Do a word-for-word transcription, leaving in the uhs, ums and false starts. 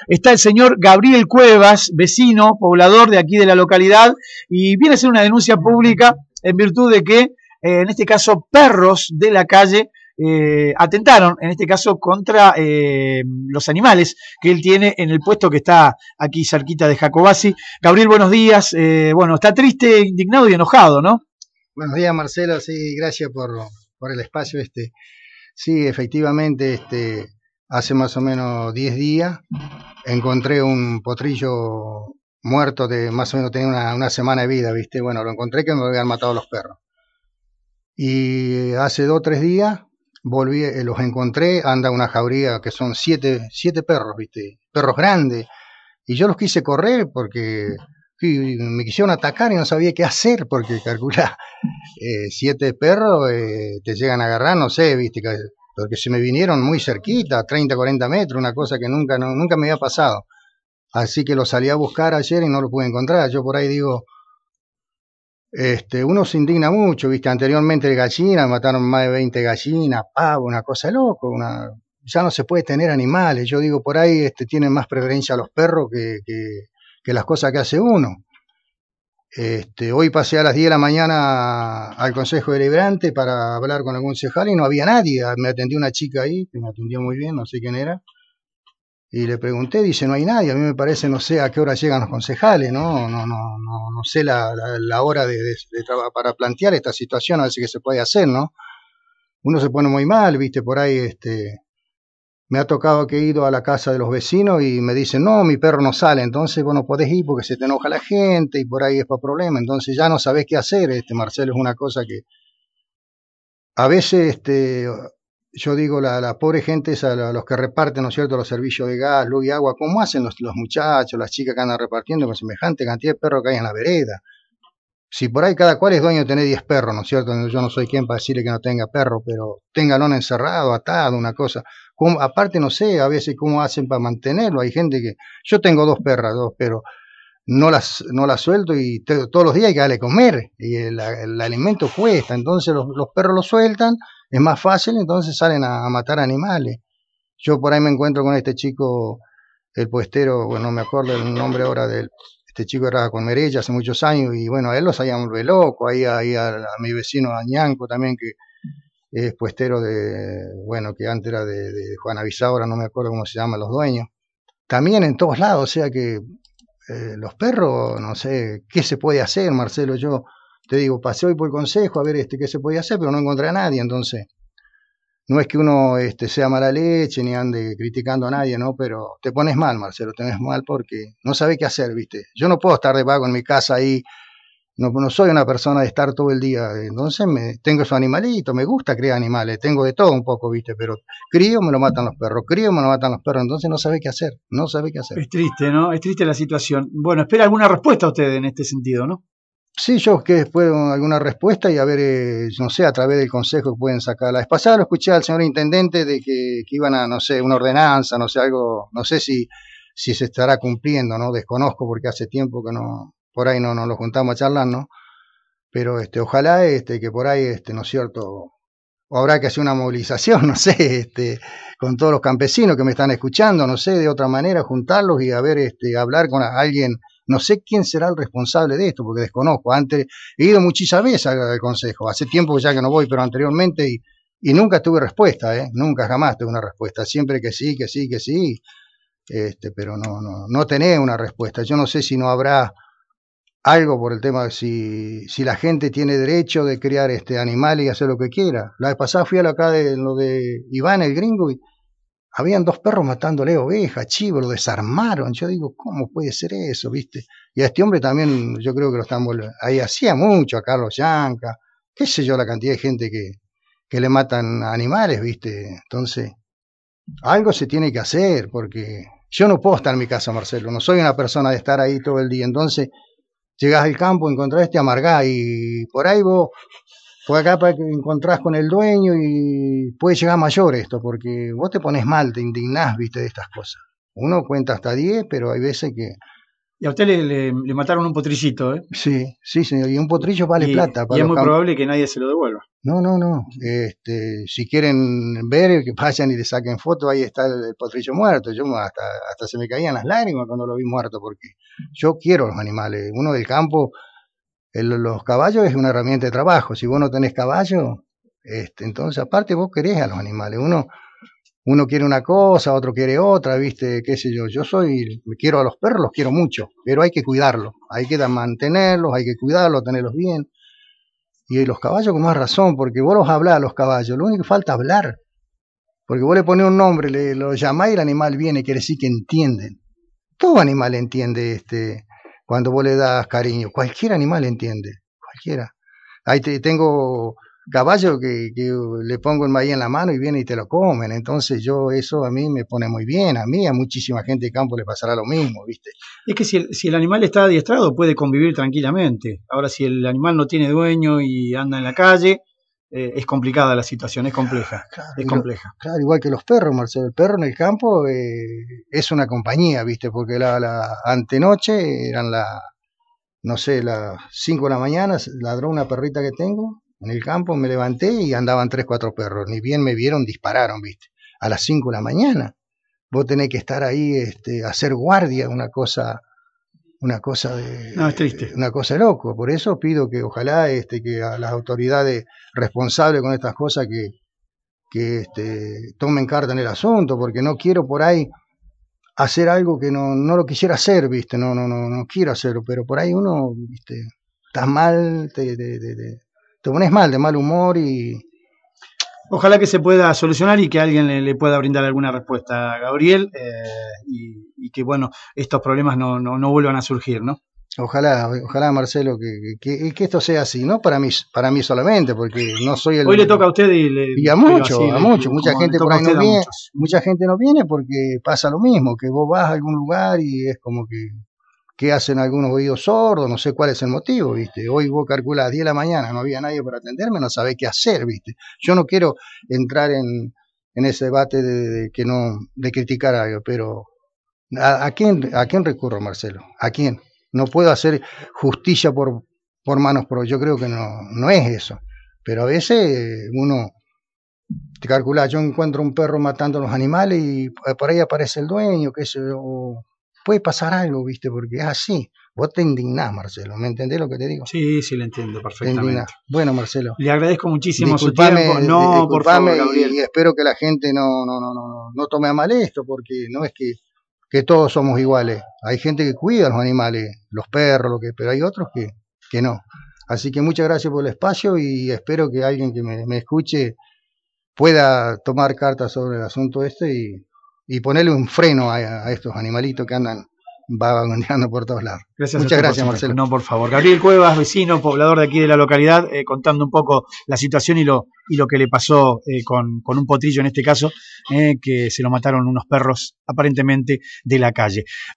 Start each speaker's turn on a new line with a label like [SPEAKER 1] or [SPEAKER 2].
[SPEAKER 1] está el señor Gabriel Cuevas, vecino, poblador de aquí de la localidad, y viene a hacer una denuncia pública en virtud de que, eh, en este caso, perros de la calle eh, atentaron, en este caso, contra eh, los animales que él tiene en el puesto que está aquí cerquita de Jacobasi. Gabriel, buenos días. Eh, bueno, está triste, indignado y enojado, ¿no?
[SPEAKER 2] Buenos días, Marcelo. Sí, gracias por, por el espacio este. Sí, efectivamente, este, hace más o menos diez días encontré un potrillo muerto de más o menos tenía una, una semana de vida, ¿viste? Bueno, lo encontré que me habían matado los perros. Y hace dos o tres días volví, eh, los encontré, anda una jauría que son siete, siete perros, ¿viste? Perros grandes. Y yo los quise correr porque sí, me quisieron atacar y no sabía qué hacer porque calcula, eh, siete perros eh, te llegan a agarrar, no sé, ¿viste? Que, porque se me vinieron muy cerquita, treinta, cuarenta metros, una cosa que nunca, no, nunca me había pasado. Así que lo salí a buscar ayer y no lo pude encontrar. Yo por ahí digo, este, uno se indigna mucho, ¿viste? Anteriormente de gallinas, mataron más de veinte gallinas, pavo, una cosa de loco, una, ya no se puede tener animales. Yo digo, por ahí este, tienen más preferencia a los perros que, que, que las cosas que hace uno. Este, hoy pasé a las diez de la mañana al Consejo Deliberante para hablar con algún concejal y no había nadie. Me atendió una chica ahí, que me atendió muy bien, no sé quién era. Y le pregunté, dice, no hay nadie. A mí me parece, no sé a qué hora llegan los concejales, ¿no? No, no, no, no sé la, la, la hora de, de, de para plantear esta situación, a ver si que se puede hacer, ¿no? Uno se pone muy mal, viste, por ahí, este, me ha tocado que he ido a la casa de los vecinos y me dicen, no, mi perro no sale, entonces vos no podés ir porque se te enoja la gente y por ahí es para problema, entonces ya no sabés qué hacer, este, Marcelo, es una cosa que a veces, este, yo digo, la, la pobre gente, esa, la, los que reparten, ¿no es cierto?, los servicios de gas, luz y agua, ¿cómo hacen los, los muchachos, las chicas que andan repartiendo con semejante cantidad de perros que hay en la vereda? Si por ahí cada cual es dueño de tener diez perros, ¿no es cierto? Yo no soy quien para decirle que no tenga perro, pero téngalo encerrado, atado, una cosa. ¿Cómo? Aparte, no sé, a veces cómo hacen para mantenerlo. Hay gente que... Yo tengo dos perras, dos, pero no las, no las suelto y te, todos los días hay que darle comer y el, el alimento cuesta. Entonces los, los perros los sueltan, es más fácil, entonces salen a, a matar animales. Yo por ahí me encuentro con este chico, el puestero, bueno, no me acuerdo el nombre ahora del... Este chico era con Merella hace muchos años y bueno, a él los habían vuelto loco, ahí, ahí a, a mi vecino Añanco también, que es puestero de, bueno, que antes era de, de Juana Bisaura, no me acuerdo cómo se llaman los dueños. También en todos lados, o sea que eh, los perros, no sé, ¿qué se puede hacer, Marcelo? Yo te digo, pasé hoy por el consejo a ver este qué se podía hacer, pero no encontré a nadie, entonces... No es que uno este, sea mala leche ni ande criticando a nadie, ¿no? Pero te pones mal, Marcelo, te pones mal porque no sabes qué hacer, ¿viste? Yo no puedo estar de vago en mi casa ahí, no, no soy una persona de estar todo el día, entonces me, tengo su animalito, me gusta criar animales, tengo de todo un poco, ¿viste? Pero crío, me lo matan los perros, crío, me lo matan los perros, entonces no sabes qué hacer, no sabes qué hacer.
[SPEAKER 1] Es triste, ¿no? Es triste la situación. Bueno, espera alguna respuesta usted en este sentido, ¿no?
[SPEAKER 2] Sí, yo que después alguna respuesta y a ver, eh, no sé, a través del consejo que pueden sacar. La vez pasada lo escuché al señor intendente de que, que iban a, no sé, una ordenanza, no sé, algo, no sé si, si se estará cumpliendo, ¿no? Desconozco porque hace tiempo que no, por ahí no nos lo juntamos a charlar, ¿no? Pero este, ojalá este, que por ahí, este, ¿no es cierto? O habrá que hacer una movilización, no sé, este, con todos los campesinos que me están escuchando, no sé, de otra manera, juntarlos y a ver, este, hablar con alguien. No sé quién será el responsable de esto, porque desconozco. Antes he ido muchísimas veces al, al consejo, hace tiempo ya que no voy, pero anteriormente, y, y nunca tuve respuesta, ¿eh? Nunca, jamás tuve una respuesta. Siempre que sí, que sí, que sí, este, pero no, no, no tenés una respuesta. Yo no sé si no habrá algo por el tema de si, si la gente tiene derecho de criar este animales y hacer lo que quiera. La vez pasada fui a la acá de lo de Iván el gringo y habían dos perros matándole ovejas, chivos, lo desarmaron. Yo digo, ¿cómo puede ser eso, viste? Y a este hombre también, yo creo que lo están volviendo. Ahí hacía mucho, a Carlos Yanca, qué sé yo, la cantidad de gente que, que le matan animales, viste. Entonces, algo se tiene que hacer, porque yo no puedo estar en mi casa, Marcelo. No soy una persona de estar ahí todo el día. Entonces, llegás al campo, encontrás este amargá y por ahí vos. Fue acá para que encontrás con el dueño y puede llegar mayor esto, porque vos te pones mal, te indignás, viste, de estas cosas. Uno cuenta hasta diez, pero hay veces que
[SPEAKER 1] Y a usted le, le, le mataron un potrillito, ¿eh?
[SPEAKER 2] Sí, sí, señor, y un potrillo vale
[SPEAKER 1] y,
[SPEAKER 2] plata. Para
[SPEAKER 1] y es
[SPEAKER 2] los
[SPEAKER 1] muy
[SPEAKER 2] camp...
[SPEAKER 1] probable que nadie se lo devuelva.
[SPEAKER 2] No, no, no. Este, si quieren ver, que vayan y le saquen fotos, ahí está el, el potrillo muerto. Yo hasta, hasta se me caían las lágrimas cuando lo vi muerto, porque yo quiero los animales. Uno del campo, el, los caballos es una herramienta de trabajo. Si vos no tenés caballo, este, entonces aparte vos querés a los animales. Uno... Uno quiere una cosa, otro quiere otra, ¿viste? Qué sé yo. Yo soy, quiero a los perros, los quiero mucho, pero hay que cuidarlos, hay que mantenerlos, hay que cuidarlos, tenerlos bien. Y los caballos con más razón, porque vos los hablás a los caballos, lo único que falta es hablar. Porque vos le ponés un nombre, le, lo llamás y el animal viene, quiere decir que entienden. Todo animal entiende este, cuando vos le das cariño, cualquier animal entiende, cualquiera. Ahí te, tengo caballo que, que le pongo el maíz en la mano y viene y te lo comen. Entonces yo, eso a mí me pone muy bien. A mí, a muchísima gente de campo le pasará lo mismo, ¿viste?
[SPEAKER 1] Es que si el, si el animal está adiestrado puede convivir tranquilamente. Ahora, si el animal no tiene dueño y anda en la calle, eh, es complicada la situación, es compleja.
[SPEAKER 2] Claro,
[SPEAKER 1] es
[SPEAKER 2] lo,
[SPEAKER 1] compleja.
[SPEAKER 2] Claro, igual que los perros, Marcelo. El perro en el campo eh, es una compañía, ¿viste? Porque la, la antenoche eran la, no sé, las cinco de la mañana, ladró una perrita que tengo en el campo, me levanté y andaban tres, cuatro perros. Ni bien me vieron, dispararon, ¿viste? A las cinco de la mañana. Vos tenés que estar ahí, este, hacer guardia, una cosa, una cosa de,
[SPEAKER 1] no, es triste.
[SPEAKER 2] Una cosa de loco. Por eso pido que ojalá, este, que a las autoridades responsables con estas cosas que, que este, tomen carta en el asunto, porque no quiero por ahí hacer algo que no, no lo quisiera hacer, ¿viste? No, no, no, no quiero hacerlo, pero por ahí uno, ¿viste? Estás mal, te, te, te, te, te pones mal, de mal humor y...
[SPEAKER 1] Ojalá que se pueda solucionar y que alguien le, le pueda brindar alguna respuesta a Gabriel eh, y, y que, bueno, estos problemas no, no, no vuelvan a surgir, ¿no?
[SPEAKER 2] Ojalá, ojalá, Marcelo, que, que, que esto sea así, no para mí, para mí solamente, porque no soy el...
[SPEAKER 1] Hoy le toca a usted y, le,
[SPEAKER 2] y a muchos, a
[SPEAKER 1] le,
[SPEAKER 2] muchos, mucha gente por ahí no viene,
[SPEAKER 1] muchos.
[SPEAKER 2] mucha gente no viene porque pasa lo mismo, que vos vas a algún lugar y es como que, que hacen algunos oídos sordos, no sé cuál es el motivo, ¿viste? Hoy vos calculás diez de la mañana, no había nadie para atenderme, no sabés qué hacer, ¿viste? Yo no quiero entrar en, en ese debate de, de que no, de criticar algo, pero ¿a, a quién, a quién recurro, Marcelo? ¿A quién? No puedo hacer justicia por, por manos propias, yo creo que no, no es eso. Pero a veces uno, te calcula, yo encuentro un perro matando a los animales y por ahí aparece el dueño, que se, o puede pasar algo, ¿viste? Porque es así. Vos te indignás, Marcelo, ¿me entendés lo que te digo?
[SPEAKER 1] Sí, sí, lo entiendo perfectamente.
[SPEAKER 2] Bueno, Marcelo.
[SPEAKER 1] Le agradezco muchísimo
[SPEAKER 2] disculpame,
[SPEAKER 1] su tiempo. No, por favor, Gabriel.
[SPEAKER 2] Y espero que la gente no, no, no, no, no tome a mal esto, porque no es que que todos somos iguales. Hay gente que cuida a los animales, los perros, lo que, pero hay otros que, que no. Así que muchas gracias por el espacio y espero que alguien que me, me escuche pueda tomar cartas sobre el asunto este y, y ponerle un freno a, a estos animalitos que andan vagabundeando por todos lados.
[SPEAKER 1] Gracias
[SPEAKER 2] Muchas gracias, Marcelo.
[SPEAKER 1] No, por favor. Gabriel Cuevas, vecino, poblador de aquí de la localidad, eh, contando un poco la situación y lo, y lo que le pasó eh, con, con un potrillo en este caso, eh, que se lo mataron unos perros aparentemente de la calle.